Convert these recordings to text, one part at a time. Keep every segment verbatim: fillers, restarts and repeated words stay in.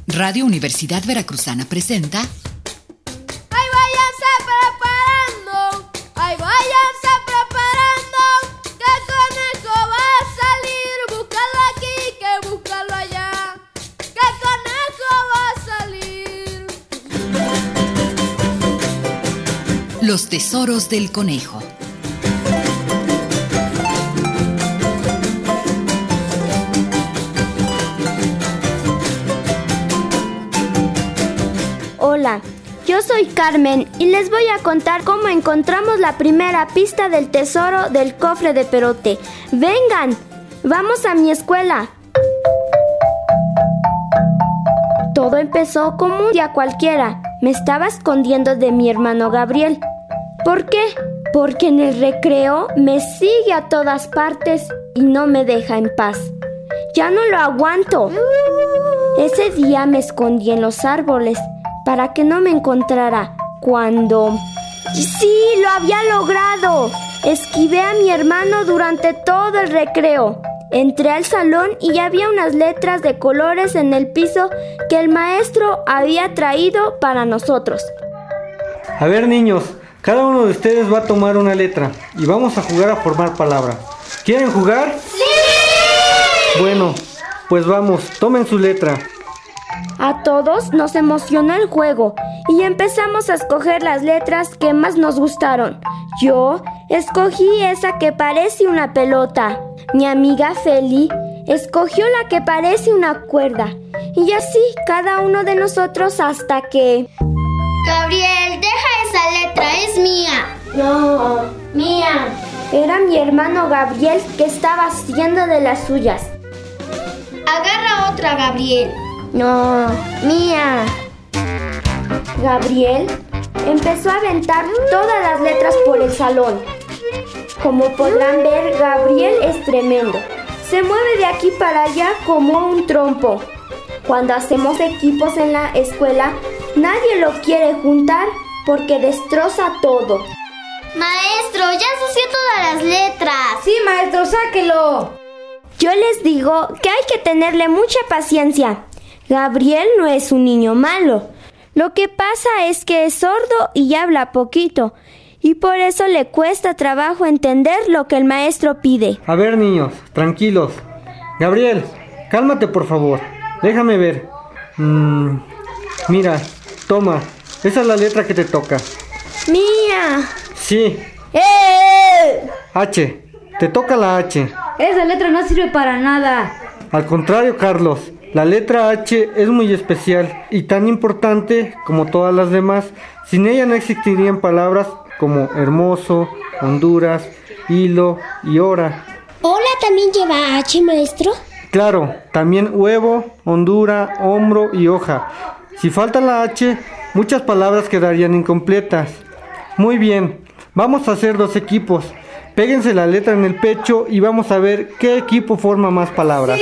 Radio Universidad Veracruzana presenta... ¡Ay, váyanse preparando! ¡Ay, váyanse preparando! ¡Que conejo va a salir! ¡Búscalo aquí, que búscalo allá! ¡Que conejo va a salir! Los tesoros del conejo. Hola, yo soy Carmen y les voy a contar cómo encontramos la primera pista del tesoro del cofre de Perote. ¡Vengan! ¡Vamos a mi escuela! Todo empezó como un día cualquiera. Me estaba escondiendo de mi hermano Gabriel. ¿Por qué? Porque en el recreo me sigue a todas partes y no me deja en paz. ¡Ya no lo aguanto! Ese día me escondí en los árboles para que no me encontrara cuando... ¡Sí! ¡Lo había logrado! Esquivé a mi hermano durante todo el recreo. Entré al salón y había unas letras de colores en el piso que el maestro había traído para nosotros. A ver, niños, cada uno de ustedes va a tomar una letra y vamos a jugar a formar palabra. ¿Quieren jugar? ¡Sí! Bueno, pues vamos, tomen su letra. A todos nos emocionó el juego y empezamos a escoger las letras que más nos gustaron. Yo escogí esa que parece una pelota. Mi amiga Feli escogió la que parece una cuerda. Y así cada uno de nosotros hasta que... Gabriel, deja esa letra, es mía. No, mía. Era mi hermano Gabriel que estaba haciendo de las suyas. Agarra otra, Gabriel. No, mía. Gabriel empezó a aventar todas las letras por el salón. Como podrán ver, Gabriel es tremendo. Se mueve de aquí para allá como un trompo. Cuando hacemos equipos en la escuela, nadie lo quiere juntar porque destroza todo. Maestro, ya ensució todas las letras. Sí, maestro, sáquelo. Yo les digo que hay que tenerle mucha paciencia. Gabriel no es un niño malo. Lo que pasa es que es sordo y habla poquito, y por eso le cuesta trabajo entender lo que el maestro pide. A ver, niños, tranquilos. Gabriel, cálmate por favor. Déjame ver. Mm, mira, toma. Esa es la letra que te toca. ¡Mía! Sí. ¡Eh! H. Te toca la H. Esa letra no sirve para nada. Al contrario, Carlos. La letra H es muy especial y tan importante como todas las demás. Sin ella no existirían palabras como hermoso, Honduras, hilo y hora. ¿Hola también lleva H, maestro? Claro, también huevo, hondura, hombro y hoja. Si falta la H, muchas palabras quedarían incompletas. Muy bien, vamos a hacer dos equipos. Péguense la letra en el pecho y vamos a ver qué equipo forma más palabras. ¡Sí!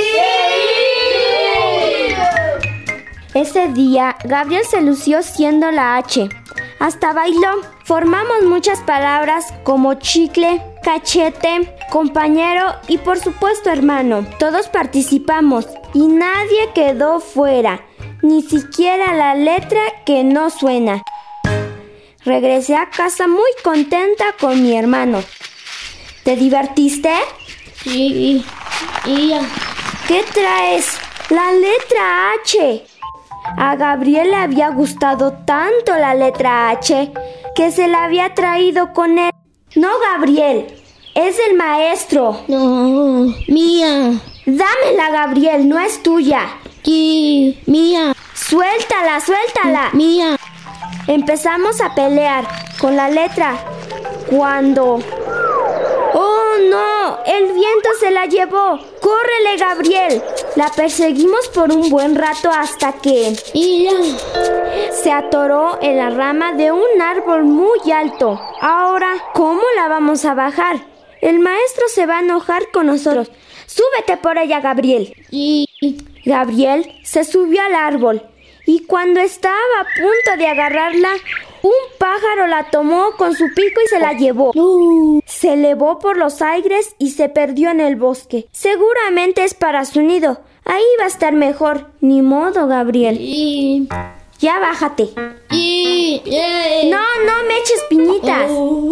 Ese día, Gabriel se lució siendo la H. Hasta bailó. Formamos muchas palabras como chicle, cachete, compañero y por supuesto hermano. Todos participamos y nadie quedó fuera, ni siquiera la letra que no suena. Regresé a casa muy contenta con mi hermano. ¿Te divertiste? Sí, y ya. ¿Qué traes? La letra H. A Gabriel le había gustado tanto la letra H que se la había traído con él. No, Gabriel, es el maestro. No, mía. Dámela, Gabriel, no es tuya. Sí, mía. Suéltala, suéltala. Mía. Empezamos a pelear con la letra cuando... ¡Oh, no! ¡El viento se la llevó! ¡Córrele, Gabriel! La perseguimos por un buen rato hasta que... Y ya. Se atoró en la rama de un árbol muy alto. Ahora, ¿cómo la vamos a bajar? El maestro se va a enojar con nosotros. ¡Súbete por ella, Gabriel! Y... Gabriel se subió al árbol y cuando estaba a punto de agarrarla, un pájaro la tomó con su pico y se la llevó. Uh. Se elevó por los aires y se perdió en el bosque. Seguramente es para su nido, Ahí va a estar mejor. Ni modo, Gabriel. Y... Ya bájate. Y... y- No, no me eches piñitas.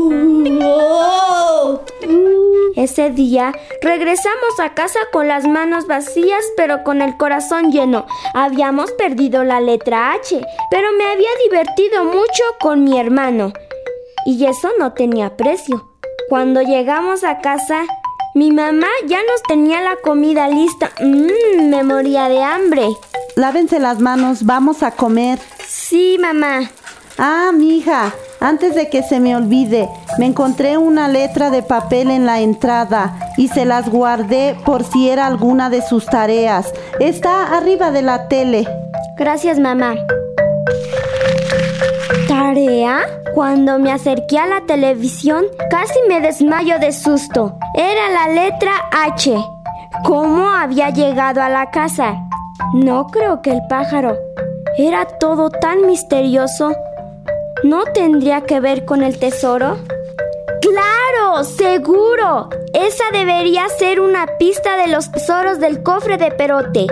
Oh. Ese día regresamos a casa con las manos vacías, pero con el corazón lleno. Habíamos perdido la letra H, pero me había divertido mucho con mi hermano. Y eso no tenía precio. Cuando llegamos a casa, mi mamá ya nos tenía la comida lista. Mmm, me moría de hambre. Lávense las manos, vamos a comer. Sí, mamá. Ah, mija, antes de que se me olvide, me encontré una letra de papel en la entrada y se las guardé por si era alguna de sus tareas. Está arriba de la tele. Gracias, mamá. ¿Tarea? Cuando me acerqué a la televisión, casi me desmayo de susto. Era la letra H. ¿Cómo había llegado a la casa? No creo que el pájaro. Era todo tan misterioso. ¿No tendría que ver con el tesoro? ¡Claro! ¡Seguro! Esa debería ser una pista de los tesoros del cofre de Perote.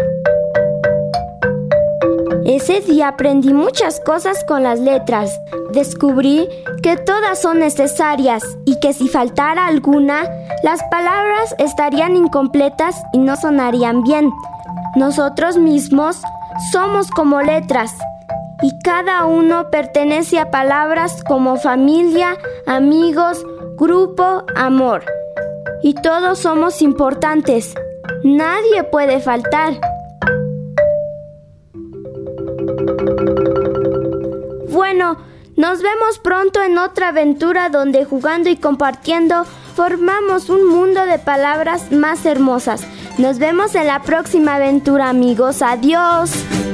Ese día aprendí muchas cosas con las letras. Descubrí que todas son necesarias y que si faltara alguna, las palabras estarían incompletas y no sonarían bien. Nosotros mismos somos como letras y cada uno pertenece a palabras como familia, amigos, grupo, amor. Y todos somos importantes. Nadie puede faltar. Bueno, nos vemos pronto en otra aventura donde jugando y compartiendo formamos un mundo de palabras más hermosas. Nos vemos en la próxima aventura, amigos. ¡Adiós!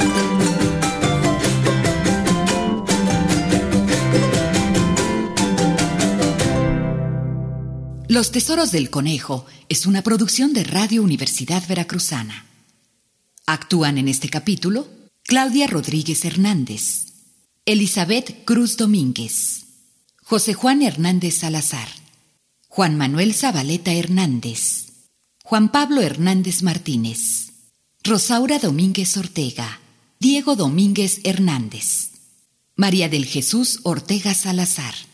Los Tesoros del Conejo es una producción de Radio Universidad Veracruzana. Actúan en este capítulo Claudia Rodríguez Hernández, Elizabeth Cruz Domínguez, José Juan Hernández Salazar, Juan Manuel Zabaleta Hernández, Juan Pablo Hernández Martínez, Rosaura Domínguez Ortega, Diego Domínguez Hernández, María del Jesús Ortega Salazar.